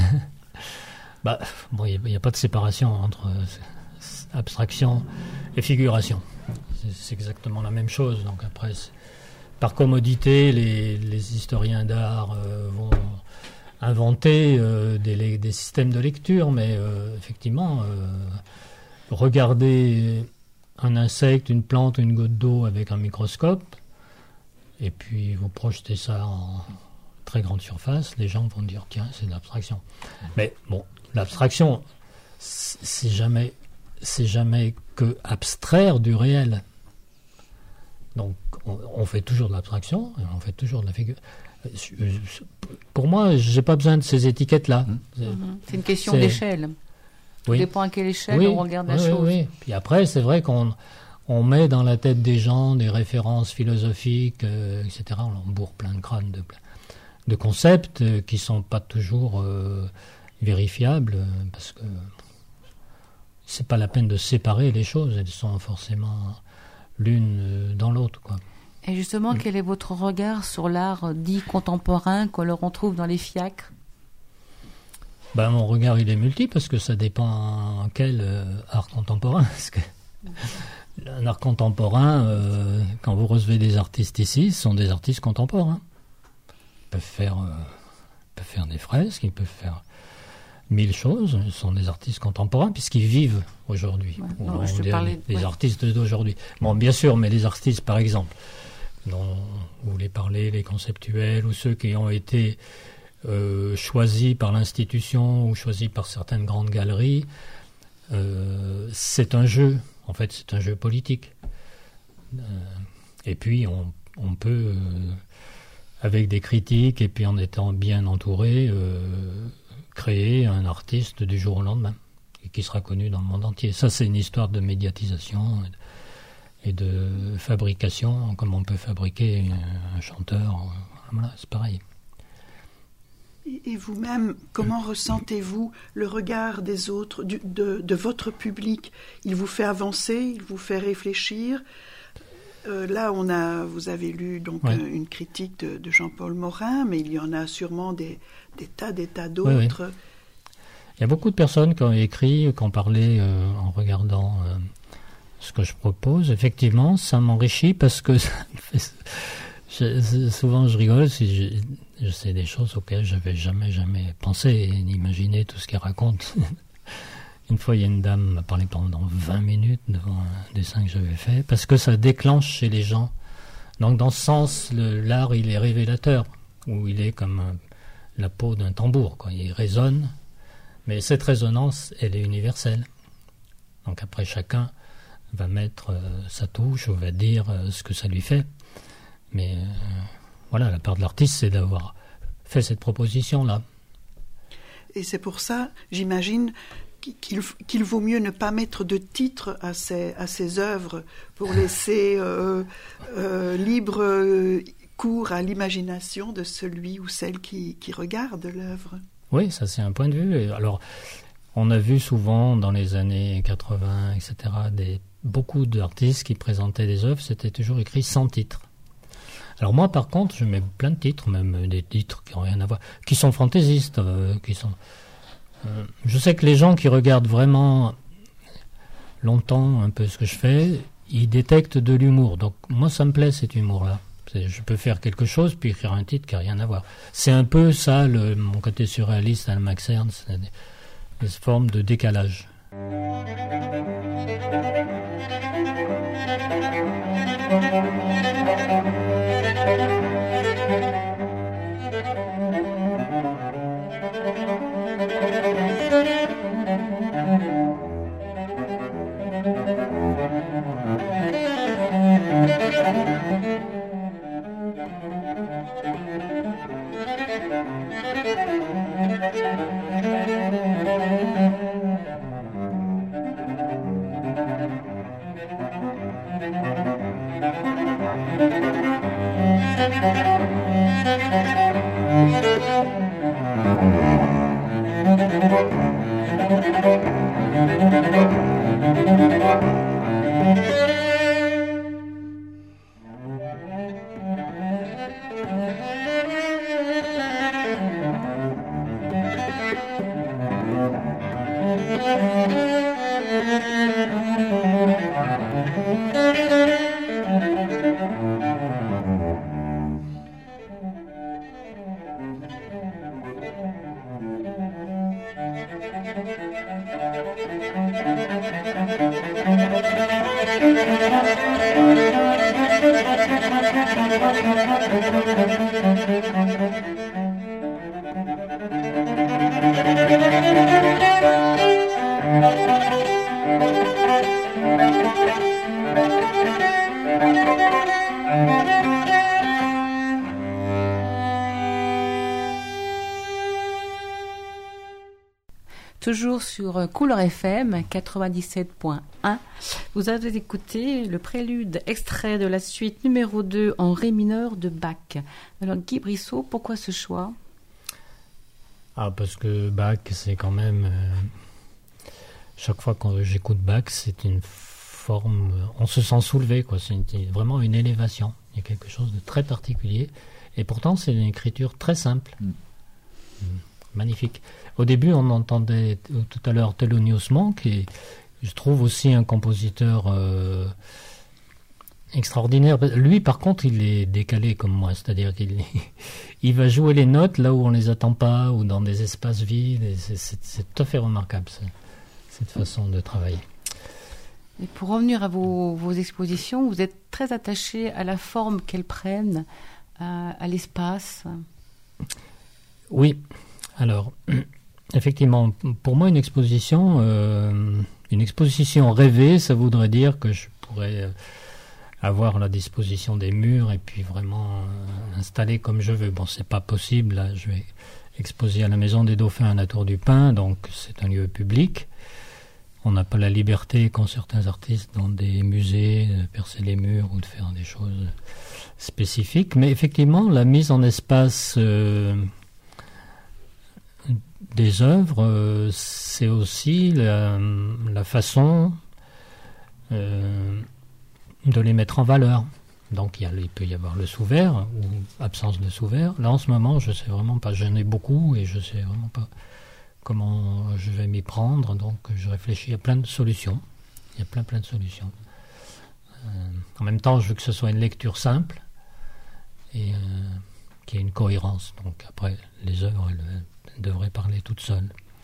Il n'y a pas de séparation entre abstraction et figuration. C'est exactement la même chose. Donc après, par commodité, les historiens d'art vont inventer des systèmes de lecture, mais effectivement, regarder un insecte, une plante, une goutte d'eau avec un microscope, et puis vous projetez ça en très grande surface, les gens vont dire tiens, c'est de l'abstraction. Mais bon, l'abstraction, c'est jamais que abstraire du réel. Donc on fait toujours de l'abstraction, on fait toujours de la figure. Pour moi, j'ai pas besoin de ces étiquettes-là. C'est une question d'échelle. Oui. Ça dépend à quelle échelle on regarde la chose. Oui. Puis après, c'est vrai qu'on met dans la tête des gens des références philosophiques, etc. On bourre plein de crânes de concepts qui sont pas toujours vérifiables, parce que c'est pas la peine de séparer les choses. Elles sont forcément l'une dans l'autre, quoi. Et justement, quel est votre regard sur l'art dit contemporain que l'on retrouve dans les fiacres? Mon regard, il est multiple parce que ça dépend quel art contemporain. Parce que un art contemporain, quand vous recevez des artistes ici, ce sont des artistes contemporains. Ils peuvent faire des fresques, ils peuvent faire 1000 choses. Ce sont des artistes contemporains puisqu'ils vivent aujourd'hui. Les artistes d'aujourd'hui. Bon, bien sûr, mais les artistes, par exemple, dont vous voulez parler, les conceptuels ou ceux qui ont été choisis par l'institution ou choisis par certaines grandes galeries, c'est un jeu. En fait, c'est un jeu politique. Et puis, on peut, avec des critiques et puis en étant bien entouré, créer un artiste du jour au lendemain et qui sera connu dans le monde entier. Ça, c'est une histoire de médiatisation et de fabrication, comme on peut fabriquer un chanteur. Voilà, c'est pareil. Et vous-même, comment ressentez-vous le regard des autres, de votre public? Il vous fait avancer, il vous fait réfléchir. Là, vous avez lu donc une critique de Jean-Paul Morin, mais il y en a sûrement des tas d'autres. Oui. Il y a beaucoup de personnes qui ont écrit, qui ont parlé en regardant ce que je propose. Effectivement, ça m'enrichit parce que souvent je rigole si je sais des choses auxquelles je n'avais jamais pensé ni imaginé tout ce qu'il raconte. Une fois, il y a une dame qui m'a parlé pendant 20 minutes devant un dessin que j'avais fait, parce que ça déclenche chez les gens. Donc dans ce sens, l'art, il est révélateur, ou il est comme la peau d'un tambour, quoi. Il résonne, mais cette résonance, elle est universelle. Donc après, chacun va mettre sa touche, ou va dire ce que ça lui fait. Mais voilà, la part de l'artiste, c'est d'avoir fait cette proposition-là. Et c'est pour ça, j'imagine, qu'il vaut mieux ne pas mettre de titre à ces œuvres pour laisser libre cours à l'imagination de celui ou celle qui regarde l'œuvre. Oui, ça c'est un point de vue. Alors, on a vu souvent dans les années 80, etc., beaucoup d'artistes qui présentaient des œuvres, c'était toujours écrit sans titre. Alors moi, par contre, je mets plein de titres, même des titres qui n'ont rien à voir, qui sont fantaisistes, je sais que les gens qui regardent vraiment longtemps un peu ce que je fais, ils détectent de l'humour. Donc moi, ça me plaît cet humour-là. Je peux faire quelque chose puis écrire un titre qui n'a rien à voir. C'est un peu ça, mon côté surréaliste à Max Ernst, une forme de décalage. Toujours sur Couleur FM 97.1, vous avez écouté le prélude extrait de la suite numéro 2 en ré mineur de Bach. Alors Guy Brissot, pourquoi ce choix? Parce que Bach, c'est quand même... chaque fois que j'écoute Bach, c'est une forme... on se sent soulevé, quoi. C'est vraiment une élévation. Il y a quelque chose de très particulier. Et pourtant, c'est une écriture très simple. magnifique. Au début, on entendait tout à l'heure Thelonious Monk, et je trouve aussi un compositeur extraordinaire. Lui, par contre, il est décalé comme moi, c'est-à-dire qu'il va jouer les notes là où on les attend pas, ou dans des espaces vides. Et c'est tout à fait remarquable, cette façon de travailler. Et pour revenir à vos expositions, vous êtes très attaché à la forme qu'elles prennent, à l'espace. Oui, alors, effectivement, pour moi, une exposition rêvée, ça voudrait dire que je pourrais avoir la disposition des murs et puis vraiment installer comme je veux. Bon, c'est pas possible, là, je vais exposer à la Maison des Dauphins à la Tour du Pin, donc c'est un lieu public. On n'a pas la liberté, qu'ont certains artistes dans des musées, de percer les murs ou de faire des choses spécifiques. Mais effectivement, la mise en espace des œuvres, c'est aussi la façon de les mettre en valeur. Donc il peut y avoir le sous-verre ou absence de sous-verre. Là, en ce moment, je ne sais vraiment pas. J'en ai beaucoup et je ne sais vraiment pas comment je vais m'y prendre, donc je réfléchis à plein de solutions. Il y a plein de solutions. En même temps, je veux que ce soit une lecture simple et qu'il y ait une cohérence. Donc après, les œuvres, elles devraient parler toutes seules.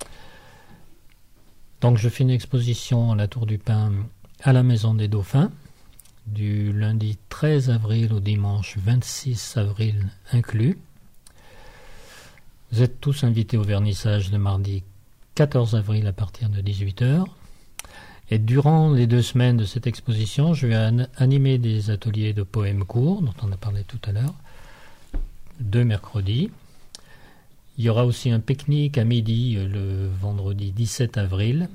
Donc je fais une exposition à la Tour du Pin à la Maison des Dauphins, du lundi 13 avril au dimanche 26 avril inclus. Vous êtes tous invités au vernissage le mardi 14 avril à partir de 18h. Et durant les 2 semaines de cette exposition, je vais animer des ateliers de poèmes courts, dont on a parlé tout à l'heure, 2 mercredis. Il y aura aussi un pique-nique à midi le vendredi 17 avril.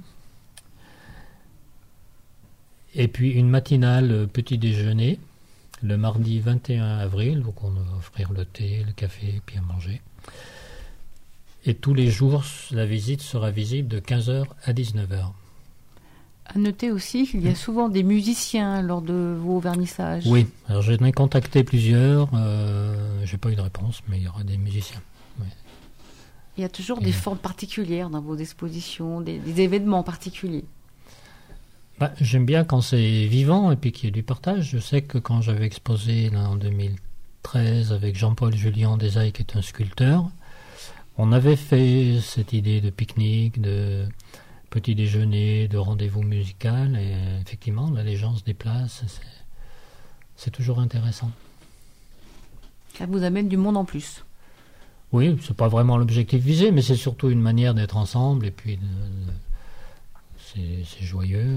Et puis une matinale petit déjeuner le mardi 21 avril, donc on va offrir le thé, le café, puis à manger. Et tous les jours, la visite sera visible de 15h à 19h. À noter aussi qu'il y a souvent des musiciens lors de vos vernissages. Oui, alors j'en ai contacté plusieurs, j'ai pas eu de réponse, mais il y aura des musiciens. Ouais. Il y a toujours des formes particulières dans vos expositions, des événements particuliers. J'aime bien quand c'est vivant et puis qu'il y ait du partage. Je sais que quand j'avais exposé là, en 2013 avec Jean-Paul Julien Desailles, qui est un sculpteur, on avait fait cette idée de pique-nique, de petit déjeuner, de rendez-vous musical, et effectivement, là, les gens se déplacent, c'est toujours intéressant. Ça vous amène du monde en plus. Oui, c'est pas vraiment l'objectif visé, mais c'est surtout une manière d'être ensemble, et puis c'est joyeux.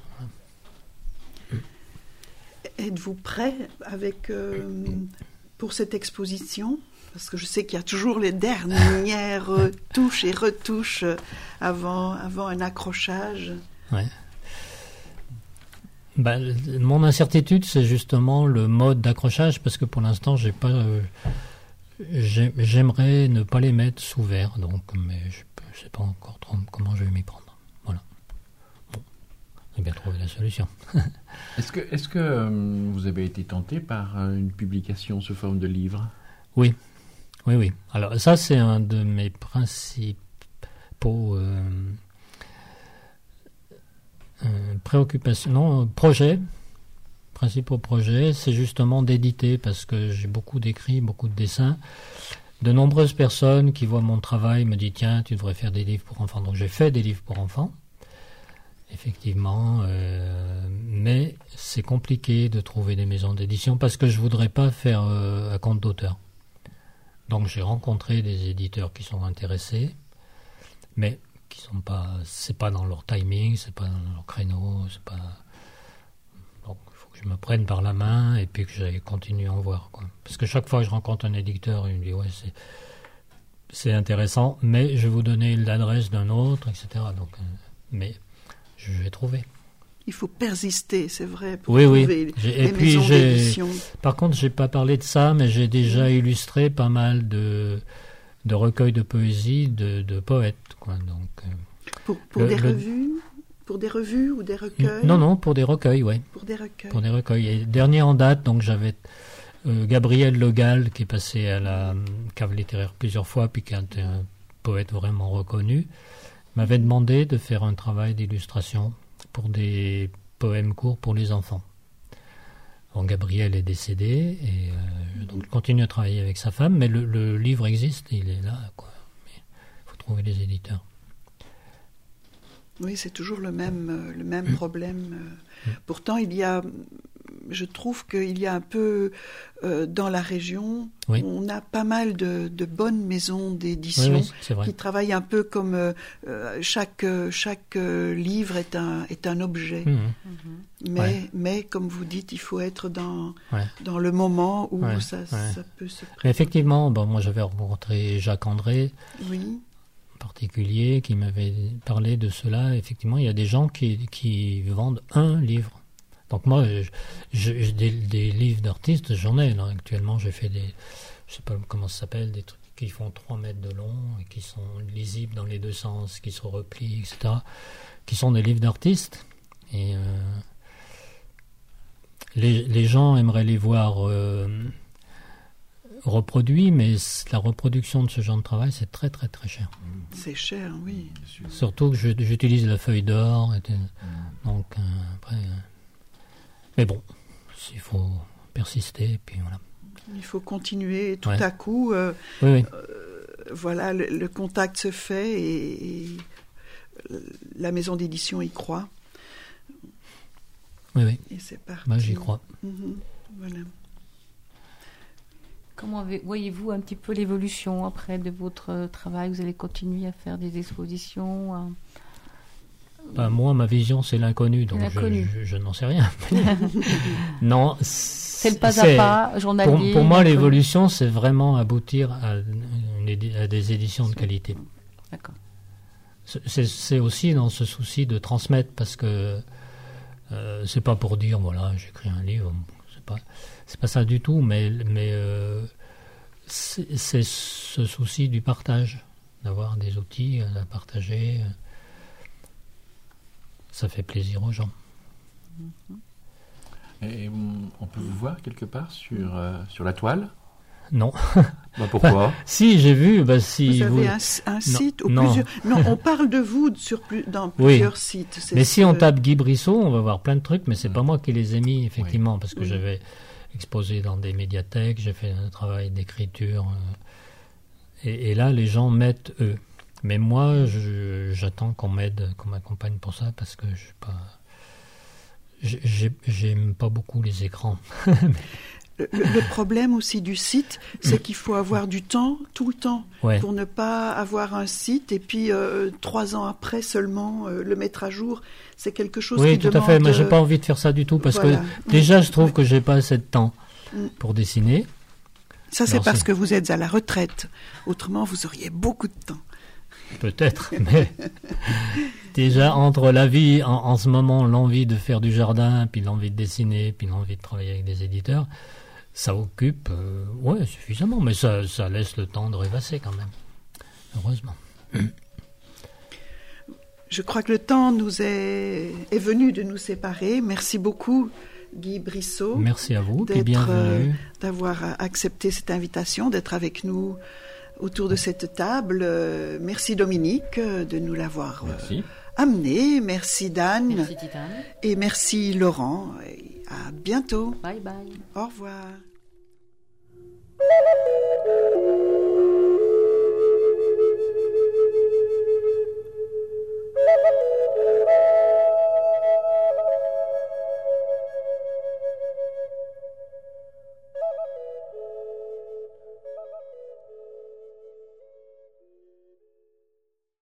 Êtes-vous prêt pour cette exposition ? Parce que je sais qu'il y a toujours les dernières touches et retouches avant un accrochage. Ouais. Mon incertitude, c'est justement le mode d'accrochage, parce que pour l'instant, j'aimerais ne pas les mettre sous verre, donc, mais je ne sais pas encore trop comment je vais m'y prendre. Voilà. Bon, j'ai bien trouvé la solution. Est-ce que vous avez été tenté par une publication sous forme de livre ? Oui. Oui. Alors ça, c'est un de mes principaux principaux projets, c'est justement d'éditer, parce que j'ai beaucoup d'écrits, beaucoup de dessins. De nombreuses personnes qui voient mon travail me disent « Tiens, tu devrais faire des livres pour enfants ». Donc j'ai fait des livres pour enfants, effectivement, mais c'est compliqué de trouver des maisons d'édition parce que je ne voudrais pas faire à compte d'auteur. Donc j'ai rencontré des éditeurs qui sont intéressés, mais qui sont pas, c'est pas dans leur timing, c'est pas dans leur créneau, c'est pas. Donc il faut que je me prenne par la main et puis que j'aille continuer à en voir, quoi. Parce que chaque fois que je rencontre un éditeur, il me dit ouais c'est intéressant, mais je vais vous donner l'adresse d'un autre, etc. Donc mais je vais trouver. Il faut persister, c'est vrai, pour trouver les maisons d'édition. Par contre, j'ai pas parlé de ça, mais j'ai déjà illustré pas mal de recueils de poésie de poètes, quoi. Donc, pour des revues ou des recueils? Non, pour des recueils, oui. Pour des recueils. Pour des recueils. Et dernier en date, donc j'avais Gabriel Le Gall, qui est passé à la cave littéraire plusieurs fois, puis qui a un poète vraiment reconnu, m'avait demandé de faire un travail d'illustration pour des poèmes courts pour les enfants. Bon, Gabriel est décédé et donc je continue à travailler avec sa femme, mais le livre existe, il est là, quoi. Mais il faut trouver les éditeurs. Oui, c'est toujours le même problème. Pourtant, je trouve qu'il y a un peu dans la région, on a pas mal de bonnes maisons d'édition qui travaillent un peu comme chaque livre est un objet. Mais comme vous dites, il faut être dans le moment où ça peut se présenter. Effectivement, moi j'avais rencontré Jacques André. Oui. Particulier qui m'avait parlé de cela. Effectivement, il y a des gens qui vendent un livre. Donc moi, des livres d'artistes, j'en ai. Là. Actuellement, j'ai fait je sais pas comment ça s'appelle, des trucs qui font 3 mètres de long et qui sont lisibles dans les deux sens, qui se replient, etc. Qui sont des livres d'artistes. Et les gens aimeraient les voir reproduits, mais la reproduction de ce genre de travail, c'est très très très cher. C'est cher, oui. Surtout que j'utilise la feuille d'or. Donc après, mais bon, il faut persister, et puis voilà. Il faut continuer. Tout à coup, voilà, le contact se fait et la maison d'édition y croit. Oui. Et c'est parti. Moi, j'y crois. Voilà. Comment voyez-vous un petit peu l'évolution après de votre travail? Vous allez continuer à faire des expositions? Moi, ma vision, c'est l'inconnu, donc je n'en sais rien. Non, c'est le pas à pas, journalier. Pour moi, l'évolution, c'est vraiment aboutir à des éditions de qualité. D'accord. C'est aussi dans ce souci de transmettre, parce que c'est pas pour dire, voilà, j'écris un livre, c'est pas ça du tout, mais c'est ce souci du partage, d'avoir des outils à partager. Ça fait plaisir aux gens. Et on peut vous voir quelque part sur la toile? Non. Pourquoi? Si, j'ai vu. Vous avez un site ou plusieurs... Non, on parle de vous dans plusieurs sites. Mais si on tape Guy Brissot, on va voir plein de trucs, mais c'est pas moi qui les ai mis, effectivement, parce que j'avais exposé dans des médiathèques, j'ai fait un travail d'écriture. Et là, les gens mettent eux. Mais moi, j'attends qu'on m'aide, qu'on m'accompagne pour ça, parce que j'aime pas beaucoup les écrans. Le problème aussi du site, c'est qu'il faut avoir du temps, tout le temps, pour ne pas avoir un site et puis 3 ans après seulement le mettre à jour. C'est quelque chose qui demande... Oui, tout à fait, mais j'ai pas envie de faire ça du tout, parce que déjà, je trouve que j'ai pas assez de temps pour dessiner. Ça, c'est parce que vous êtes à la retraite. Autrement, vous auriez beaucoup de temps. Peut-être, mais déjà entre la vie, en ce moment, l'envie de faire du jardin, puis l'envie de dessiner, puis l'envie de travailler avec des éditeurs, ça occupe suffisamment, mais ça laisse le temps de rêvasser quand même, heureusement. Je crois que le temps nous est venu de nous séparer. Merci beaucoup, Guy Brissot. Merci à vous, et bienvenue. D'avoir accepté cette invitation, d'être avec nous autour de cette table. Merci Dominique de nous l'avoir amené. Merci Dan. Merci Titane. Et merci Laurent. Et à bientôt. Bye bye. Au revoir.